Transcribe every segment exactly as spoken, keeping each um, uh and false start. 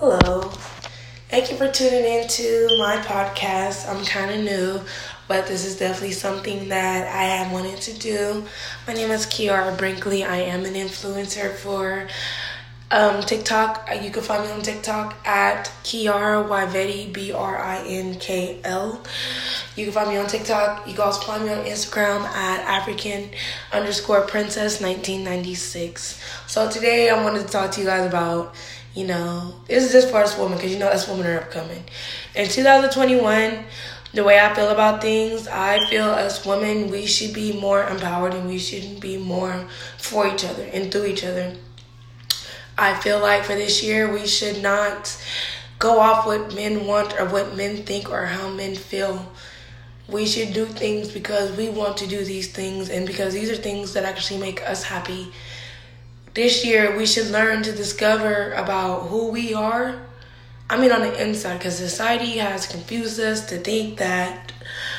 Hello. Thank you for tuning into my podcast. I'm kind of new, but this is definitely something that I have wanted to do. My name is Kiara Brinkley. I am an influencer for um, TikTok. You can find me on TikTok at Kiara Yvetti, B R I N K L. You can find me on TikTok. You can also find me on Instagram at African underscore princess nineteen ninety-six. So today I wanted to talk to you guys about, you know, this is just for us women, because you know us women are upcoming. In two thousand twenty-one, the way I feel about things, I feel as women, we should be more empowered and we should be more for each other and through each other. I feel like for this year, we should not go off what men want or what men think or how men feel. We should do things because we want to do these things and because these are things that actually make us happy. This year, we should learn to discover about who we are. I mean, on the inside, because society has confused us to think that,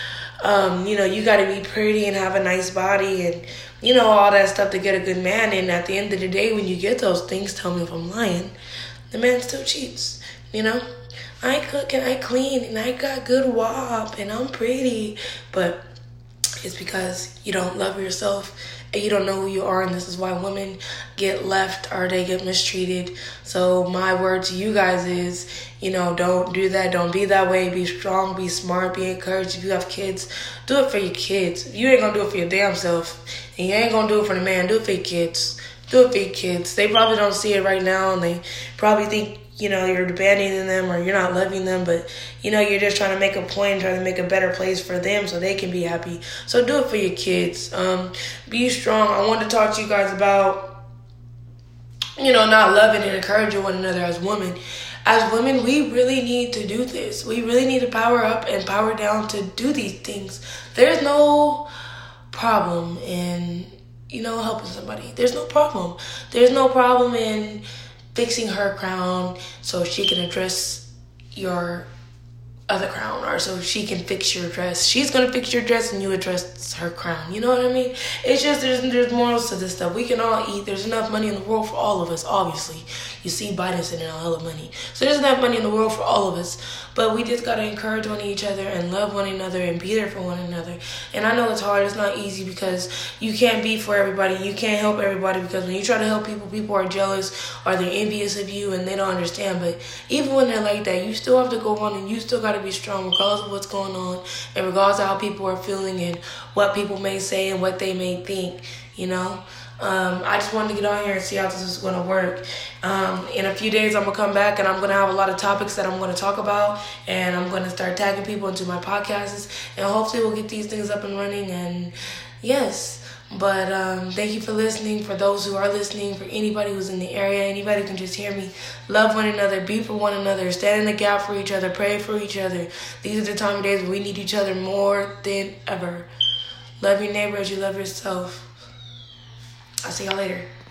um, you know, you got to be pretty and have a nice body and, you know, all that stuff to get a good man. And at the end of the day, when you get those things, tell me if I'm lying, the man still cheats, you know? I cook and I clean and I got good W A P and I'm pretty, but it's because you don't love yourself and you don't know who you are, and this is why women get left or they get mistreated. So my word to you guys is, you know, don't do that. Don't be that way. Be strong, be smart, be encouraged. If you have kids, do it for your kids. You ain't gonna do it for your damn self, and you ain't gonna do it for the man. Do it for your kids. Do it for your kids. They probably don't see it right now, and they probably think, you know, you're abandoning them or you're not loving them, but, you know, you're just trying to make a point, trying to make a better place for them so they can be happy. So do it for your kids. Um, be strong. I want to talk to you guys about, you know, not loving and encouraging one another as women. As women, we really need to do this. We really need to power up and power down to do these things. There's no problem in, you know, helping somebody. There's no problem. There's no problem in fixing her crown so she can address your other crown, or so she can fix your dress. She's gonna fix your dress and you address her crown. You know what I mean? It's just there's there's morals to this stuff. We can all eat. There's enough money in the world for all of us. Obviously, you see Biden sending out hella money, so there's enough money in the world for all of us. But we just gotta encourage one each other and love one another and be there for one another. And I know it's hard. It's not easy because you can't be for everybody. You can't help everybody, because when you try to help people, people are jealous or they're envious of you and they don't understand. But even when they're like that, you still have to go on and you still gotta be strong regardless of what's going on and regardless of how people are feeling and what people may say and what they may think, you know. Um, I just wanted to get on here and see how this is going to work. Um, in a few days, I'm going to come back and I'm going to have a lot of topics that I'm going to talk about, and I'm going to start tagging people into my podcasts, and hopefully we'll get these things up and running. And yes, but um, thank you for listening. For those who are listening, for anybody who's in the area, anybody who can just hear me, love one another, be for one another, stand in the gap for each other, pray for each other. These are the time of days where we need each other more than ever. Love your neighbor as you love yourself. I'll see y'all later.